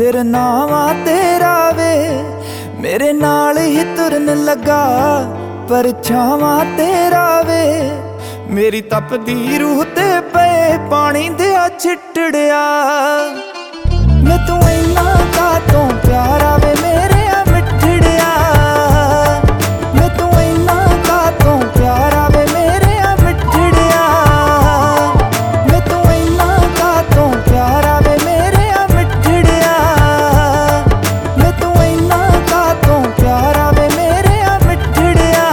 सिरनावा तेरा वे मेरे नाल ही तुरन लगा, परछावां तेरा वे मेरी तपदी रूह ते पे पानी दिया छिटड़िया। मैं तू इन्ना कातों प्यारा वे मेरे मिठड़िया, मैं तू इन्ना कातों प्यारा वे मेरे मिठड़िया, मैं तू इन्ना कातों प्यारा वे मेरे मिठड़िया, मैं तू इन्ना कातों प्यारा वे मेरे मिठड़िया।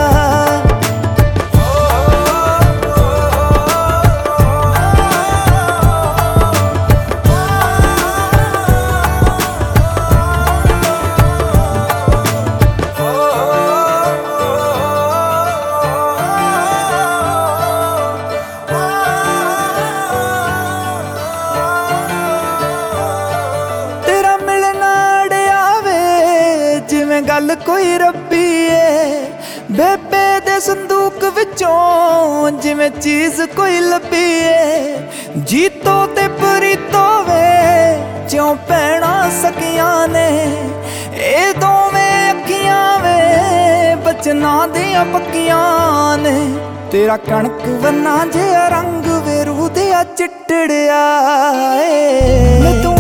गल कोई रब्बी है बेबे दे संदूक विचों जिवें चीज कोई लभी है। जीतो ते प्रीतो वे ज्यों भैणां सकियां ने ए दोवें अखियां वे बचना दियां पक्कियां ने। तेरा कणक वन्ना जिहा रंग वे रूह दिया चिट्टड़िया। मैं तू